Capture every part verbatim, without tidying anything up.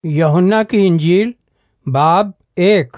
यूहन्ना की इंजील बाब एक।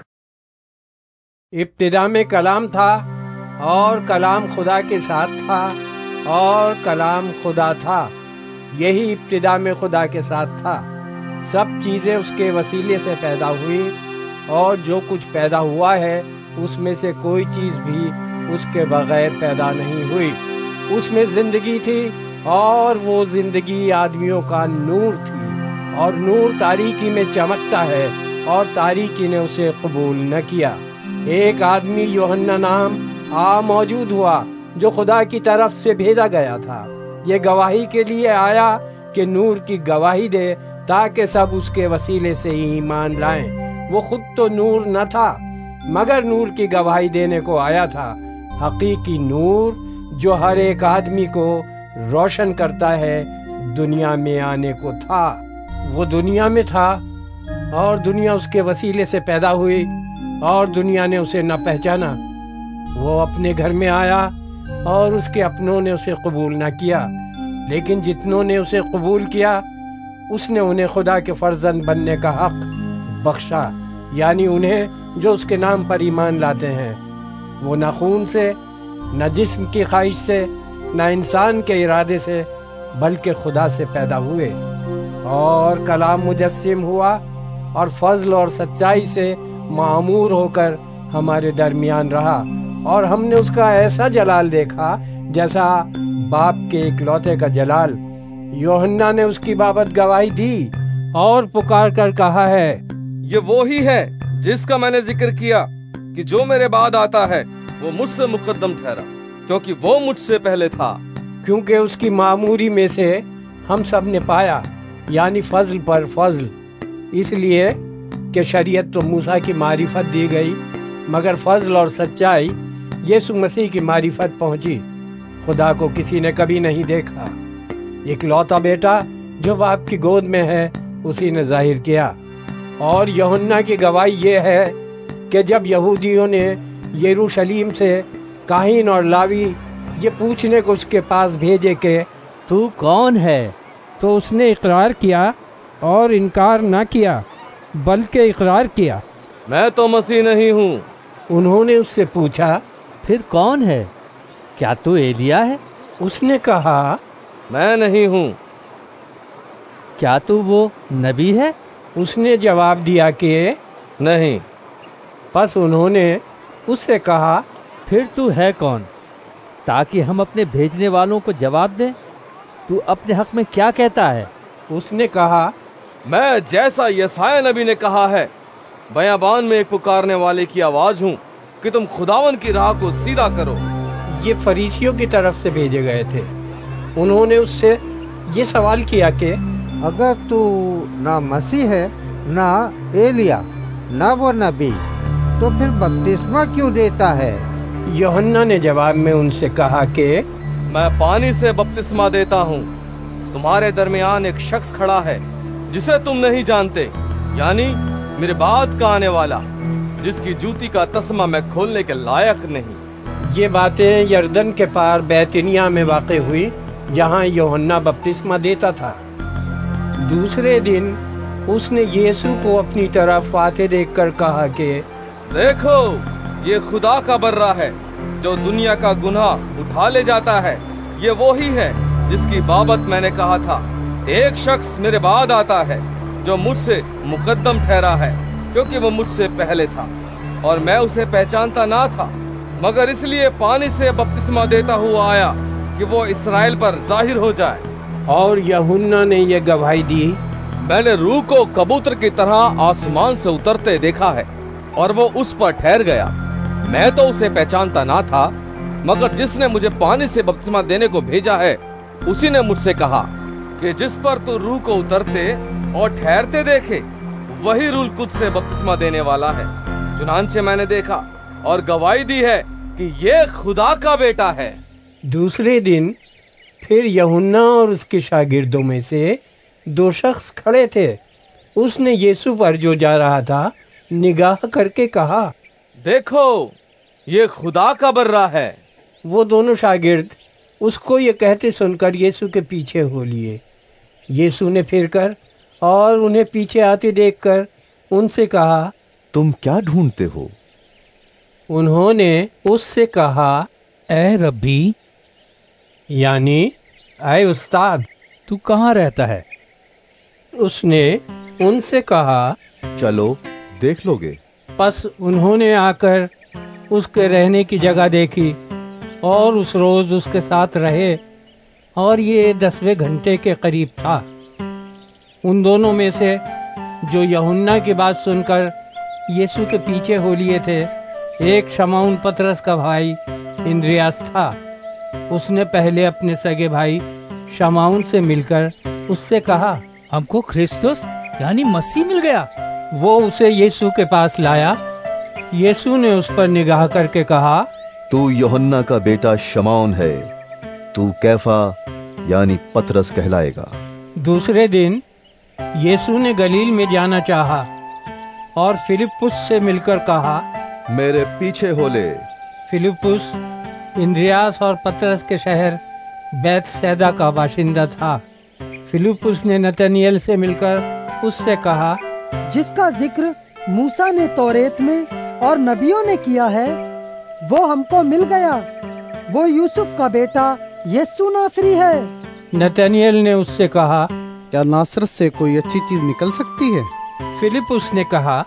इब्तिदा में कलाम था और कलाम खुदा के साथ था और कलाम खुदा था। यही इब्तिदा में खुदा के साथ था। सब चीज़ें उसके वसीले से पैदा हुई और जो कुछ पैदा हुआ है उसमें से कोई चीज़ भी उसके बगैर पैदा नहीं हुई। उसमें ज़िंदगी थी और वो ज़िंदगी आदमियों का नूर थी और नूर तारीकी में चमकता है और तारीकी ने उसे कबूल न किया। एक आदमी यूहन्ना नाम आ मौजूद हुआ जो खुदा की तरफ से भेजा गया था। ये गवाही के लिए आया कि नूर की गवाही दे ताकि सब उसके वसीले से ही ईमान लाएं। वो खुद तो नूर न था मगर नूर की गवाही देने को आया था। हकीकी नूर जो हर एक आदमी को रोशन करता है दुनिया में आने को था। वो दुनिया में था और दुनिया उसके वसीले से पैदा हुई और दुनिया ने उसे न पहचाना। वो अपने घर में आया और उसके अपनों ने उसे कबूल न किया, लेकिन जितनों ने उसे कबूल किया उसने उन्हें खुदा के फर्जंद बनने का हक बख्शा, यानी उन्हें जो उसके नाम पर ईमान लाते हैं। वो न खून से, न जिस्म की ख्वाहिश से, न इंसान के इरादे से, बल्कि खुदा से पैदा हुए। और कलाम मुजस्सिम हुआ और फजल और सच्चाई से मामूर होकर हमारे दरमियान रहा और हमने उसका ऐसा जलाल देखा जैसा बाप के इकलौते का जलाल। यूहन्ना ने उसकी बाबत गवाही दी और पुकार कर कहा है, ये वो ही है जिसका मैंने जिक्र किया कि जो मेरे बाद आता है वो मुझसे मुकद्दम ठहरा, क्योंकि वो मुझसे पहले था। क्योंकि उसकी मामूरी में से हम सब ने पाया, यानी फजल पर फजल। इसलिए कि शरीयत तो मूसा की मारिफत दी गई, मगर फजल और सच्चाई यीशु मसीह की मारिफत पहुंची। खुदा को किसी ने कभी नहीं देखा। इकलौता बेटा जो बाप की गोद में है उसी ने जाहिर किया। और यूहन्ना की गवाही ये है कि जब यहूदियों ने यरूशलेम से काहिन और लावी ये पूछने को उसके पास भेजे कि तू कौन है, तो उसने इकरार किया और इनकार न किया, बल्कि इकरार किया, मैं तो मसीह नहीं हूँ। उन्होंने उससे पूछा, फिर कौन है? क्या तू एलिया है? उसने कहा, मैं नहीं हूँ। क्या तू वो नबी है? उसने जवाब दिया कि नहीं। बस उन्होंने उससे कहा, फिर तू है कौन, ताकि हम अपने भेजने वालों को जवाब दें? तू अपने हक में क्या कहता है? उसने कहा, मैं जैसा यसाया नबी ने कहा है, बयाबान में एक पुकारने वाले की आवाज हूँ कि तुम खुदावन की राह को सीधा करो। ये फरीसियों की तरफ से भेजे गए थे। उन्होंने उससे ये सवाल किया कि अगर तू ना मसीह है, ना एलिया, ना वो नबी, तो फिर बपतिस्मा क्यों देता है? यूहन्ना ने जवाब में उनसे कहा कि मैं पानी से बपतिस्मा देता हूँ। तुम्हारे दरमियान एक शख्स खड़ा है जिसे तुम नहीं जानते, यानी मेरे बाद का आने वाला, जिसकी जूती का तस्मा मैं खोलने के लायक नहीं। ये बातें यरदन के पार बैतनिया में वाक़ हुई, जहाँ यूहन्ना बपतिस्मा देता था। दूसरे दिन उसने यीशु को अपनी तरफ आते देखकर कहा कि देखो, ये खुदा का बर्रा है जो दुनिया का गुनाह उठा ले जाता है। ये वो ही है जिसकी बाबत मैंने कहा था, एक शख्स मेरे बाद आता है जो मुझसे मुकद्दम ठहरा है, क्योंकि वो मुझसे पहले था और मैं उसे पहचानता ना था, मगर इसलिए पानी से बपतिस्मा देता हुआ आया कि वो इस्राएल पर जाहिर हो जाए। और यूहन्ना ने ये गवाही दी, मैंने रूह को कबूतर की तरह आसमान से उतरते देखा है और वो उस पर ठहर गया। मैं तो उसे पहचानता ना था, मगर जिसने मुझे पानी से बपतिस्मा देने को भेजा है उसी ने मुझसे कहा कि जिस पर तू रूह को उतरते और ठहरते देखे वही रूह कुद से बपतिस्मा देने वाला है। चुनांचे मैंने देखा और गवाही दी है कि ये खुदा का बेटा है। दूसरे दिन फिर यूहन्ना और उसके शागिर्दों में से दो शख्स खड़े थे। उसने यीशु पर जो जा रहा था निगाह करके कहा, देखो, ये खुदा का बर्रा है। वो दोनों शागिर्द उसको ये कहते सुनकर यीशु के पीछे हो लिए। यीशु ने फिर कर اور انہیں پیچھے آتے دیکھ کر ان سے کہا، تم کیا ڈھونڈتے ہو؟ انہوں نے اس سے کہا، اے ربی، یعنی اے استاد، تو کہاں رہتا ہے؟ اس نے ان سے کہا، چلو دیکھ لو گے۔ پس انہوں نے آ کر اس کے رہنے کی جگہ دیکھی اور اس روز اس کے ساتھ رہے، اور یہ دسویں گھنٹے کے قریب تھا۔ ان دونوں میں سے جو یوحنا کی بات سن کر یسوع کے پیچھے ہو لیے تھے، ایک شمعون پطرس کا بھائی اندریاس تھا۔ اس نے پہلے اپنے سگے بھائی شمعون سے مل کر اس سے کہا، ہم کو کرسٹس یعنی مسیح مل گیا۔ وہ اسے یسوع کے پاس لایا۔ یسوع نے اس پر نگاہ کر کے کہا، تو یوحنا کا بیٹا شمعون ہے، تو کیفا یعنی پطرس کہلائے گا۔ دوسرے دن یسوع نے گلیل میں جانا چاہا اور فلپس سے مل کر کہا، میرے پیچھے ہو لے۔ فلپس اندریاس اور پطرس کے شہر بیت سیدا کا باشندہ تھا۔ فلپس نے نتنیل سے مل کر اس سے کہا، جس کا ذکر موسیٰ نے توریت میں اور نبیوں نے کیا ہے، وہ ہم کو مل گیا۔ وہ یوسف کا بیٹا یسوع ناصری ہے۔ نتنیل نے اس سے کہا، کیا ناصرت سے کوئی اچھی چیز نکل سکتی ہے؟ فلپس نے کہا،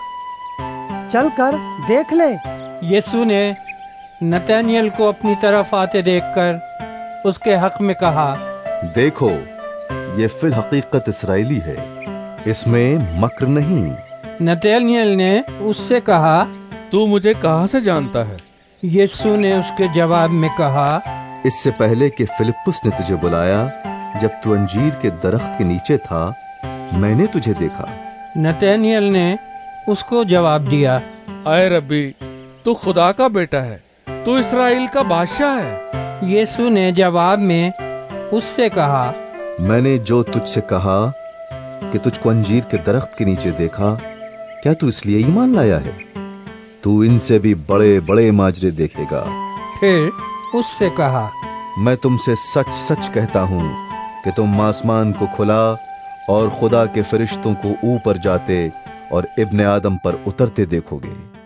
چل کر دیکھ لے۔ یسوع نے نتنیل کو اپنی طرف آتے دیکھ کر اس کے حق میں کہا، دیکھو، یہ فی الحقیقت اسرائیلی ہے، اس میں مکر نہیں۔ نتنیل نے اس سے کہا، تو مجھے کہاں سے جانتا ہے؟ یسوع نے اس کے جواب میں کہا، اس سے پہلے کہ فلپس نے تجھے بلایا، جب تو انجیر کے درخت کے نیچے تھا، میں نے تجھے دیکھا۔ نتنیل نے اس کو جواب دیا، اے ربی، تو خدا کا بیٹا ہے، تو اسرائیل کا بادشاہ ہے۔ یسوع نے جواب میں اس سے کہا، میں نے جو تجھ سے کہا کہ تجھ کو انجیر کے درخت کے نیچے دیکھا، کیا تو اس لیے ایمان لایا ہے؟ تو ان سے بھی بڑے بڑے ماجرے دیکھے گا۔ پھر اس سے کہا، میں تم سے سچ سچ کہتا ہوں کہ تم آسمان کو کھلا اور خدا کے فرشتوں کو اوپر جاتے اور ابن آدم پر اترتے دیکھو گے۔